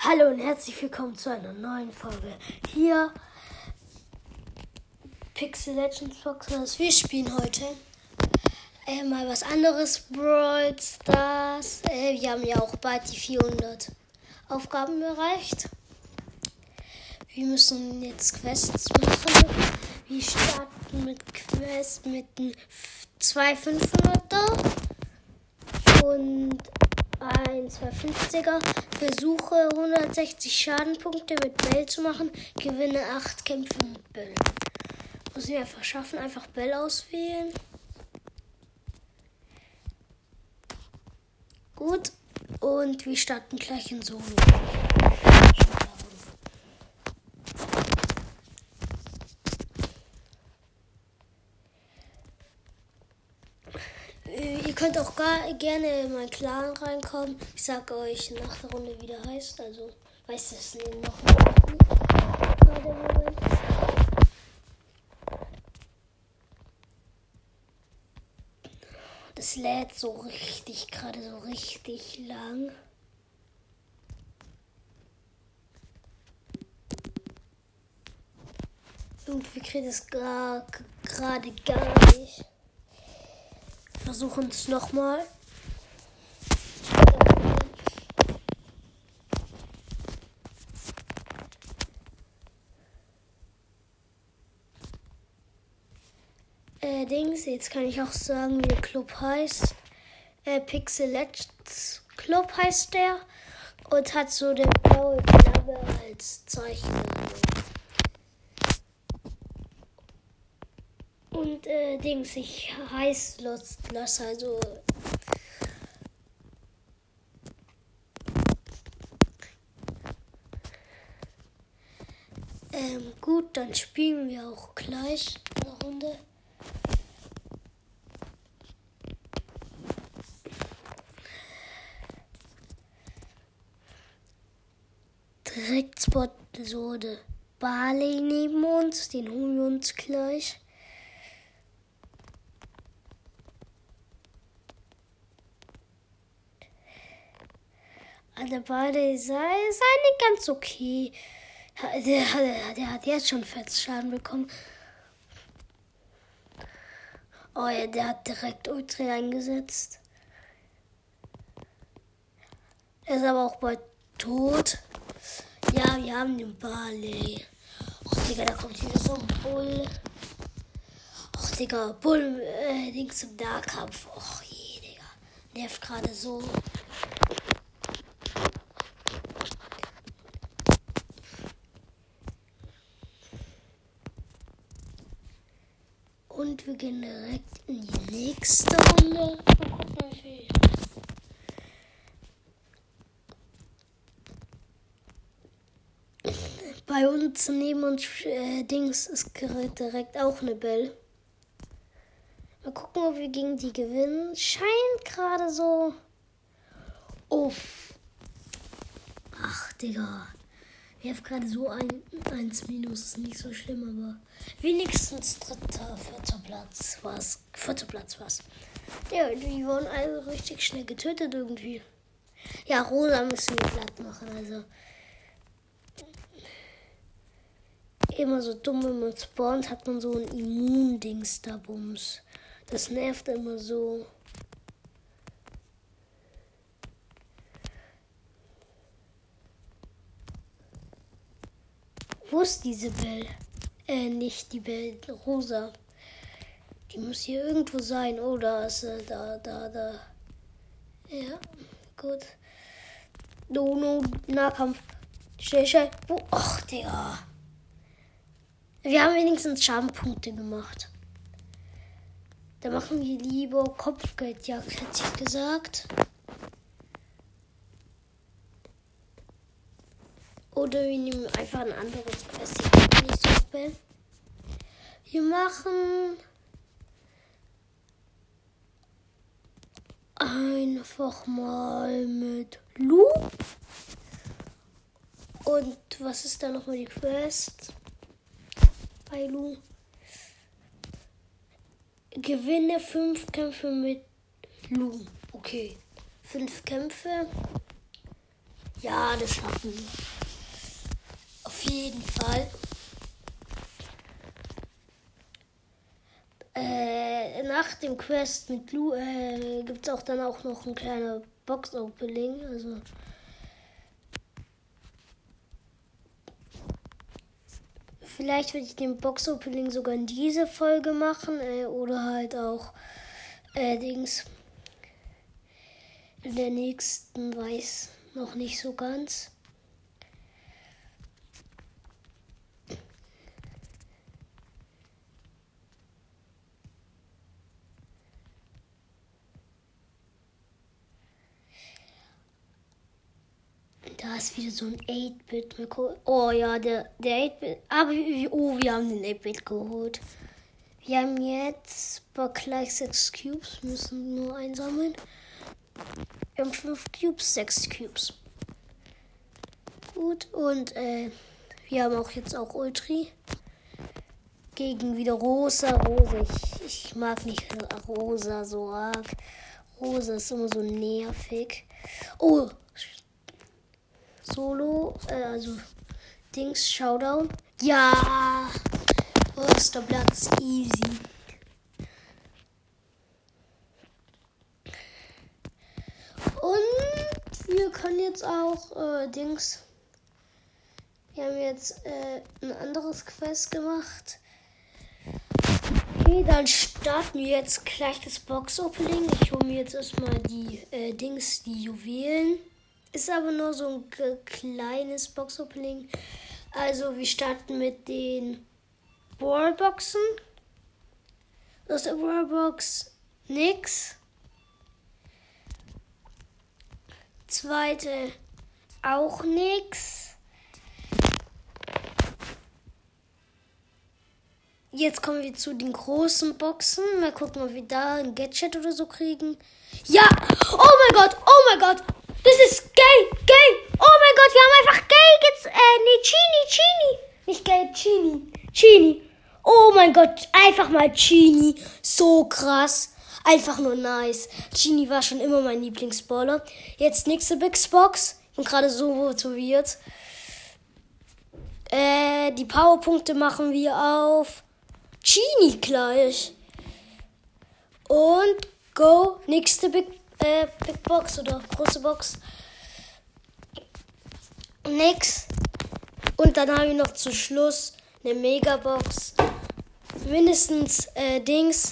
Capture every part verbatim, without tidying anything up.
Hallo und herzlich willkommen zu einer neuen Folge. Hier Pixel Legends Podcast. Wir spielen heute äh, mal was anderes. Brawl Stars. Äh, wir haben ja auch bald die vierhundert Aufgaben erreicht. Wir müssen jetzt Quests machen. Wir starten mit Quests mit einem zwei fünfhunderter und ein zwei fünfziger. Versuche hundertsechzig Schadenpunkte mit Bell zu machen. Gewinne acht Kämpfe mit Bell. Muss ich einfach schaffen. Einfach Bell auswählen. Gut. Und wir starten gleich in Solo. Ihr könnt auch gar, gerne in meinen Clan reinkommen. Ich sage euch nach der Runde, wie der heißt. Also, weiß es noch nicht. Gerade im Moment. Das lädt so richtig, gerade so richtig lang. Irgendwie kriegt es gerade gar nicht. Versuchen es nochmal. Äh, Dings, jetzt kann ich auch sagen, wie der Club heißt. Äh, Pixel Legends Club heißt der. Und hat so eine blaue Flagge als Zeichen. Und äh, Dings, ich heiße Lost Loss, also ähm, gut, dann spielen wir auch gleich eine Runde. Direkt Spot so eine Barley neben uns, den holen wir uns gleich. Der Barley sei, sei nicht ganz okay. Der, der, der hat jetzt schon vierzig Schaden bekommen. Oh ja, der hat direkt Ultra eingesetzt. Er ist aber auch bald tot. Ja, wir haben den Barley. Och, Digga, da kommt wieder so ein Bull. Och, Digga, Bull, äh, Dings im Nahkampf. Och, je, Digga. Nervt gerade so. Und wir gehen direkt in die nächste Runde. Bei uns neben uns äh, Dings ist direkt auch eine Bell. Mal gucken, ob wir gegen die gewinnen. Scheint gerade so. Uff. Ach, Digga. Wir haben gerade so ein eins minus. Ist nicht so schlimm, aber wenigstens dritter, vierter Platz war's. Vierter Platz war's. Ja, die wurden also richtig schnell getötet irgendwie. Ja, Rosa müssen wir platt machen, also. Immer so dumm, wenn man spawnt, hat man so ein Immundings da Bums. Das nervt immer so. Wo ist diese Bell? Äh, nicht die Bell, Rosa. Die muss hier irgendwo sein. Oh, da ist sie. Da, da, da. Ja, gut. No, no, Nahkampf. Schnell, schnell. Wo? Ach, Digga. Wir haben wenigstens Schadenpunkte gemacht. Da machen wir lieber Kopfgeldjagd, hätte ich gesagt. Oder wir nehmen einfach ein anderes Quest. Nicht so spät. Wir machen einfach mal mit Lu. Und was ist da nochmal die Quest? Bei Lu. Gewinne fünf Kämpfe mit Lu. Okay. Fünf Kämpfe. Ja, das schaffen wir. Auf jeden Fall. Äh, nach dem Quest mit Blue äh, gibt es auch dann auch noch ein kleiner Box-Opening. Also vielleicht würde ich den Box-Opening sogar in diese Folge machen äh, oder halt auch äh, Dings in der nächsten, weiß noch nicht so ganz. Da ist wieder so ein acht-Bit. Oh ja, der, der acht-Bit. Aber oh, wir haben den acht-Bit geholt. Wir haben jetzt aber gleich sechs Cubes. Müssen nur einsammeln. Wir haben fünf Cubes, sechs Cubes. Gut, und äh, wir haben auch jetzt auch Ultri. Gegen wieder Rosa. Rosa, ich, ich mag nicht Rosa so arg. Rosa ist immer so nervig. Oh, Solo, äh, also Dings, Showdown. Ja, erster Platz, easy. Und wir können jetzt auch äh, Dings. Wir haben jetzt äh, ein anderes Quest gemacht. Okay, dann starten wir jetzt gleich das Box-Opening. Ich hole mir jetzt erstmal die äh, Dings, die Juwelen. Ist aber nur so ein g- kleines Box-Opening. Also wir starten mit den Ballboxen. Aus der Ballbox nix. Zweite auch nix. Jetzt kommen wir zu den großen Boxen. Mal gucken, ob wir da ein Gadget oder so kriegen. Ja! Oh mein Gott! Oh mein Gott! Das ist Gay! Gay! Oh mein Gott, wir haben einfach Gay jetzt. Äh, nee, Chini, Chini. Nicht Gay, Chini. Chini. Oh mein Gott, einfach mal Chini. So krass. Einfach nur nice. Chini war schon immer mein Lieblingsballer. Jetzt nächste Big Box. Ich bin gerade so motiviert. Äh, die Powerpunkte machen wir auf Chini gleich. Und go. Nächste Big, äh, Big Box oder große Box. Nix. Und dann haben wir noch zum Schluss eine Megabox. Mindestens äh, Dings.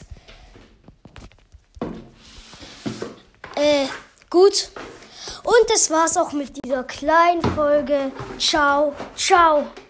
Äh, gut. Und das war's auch mit dieser kleinen Folge. Ciao, ciao.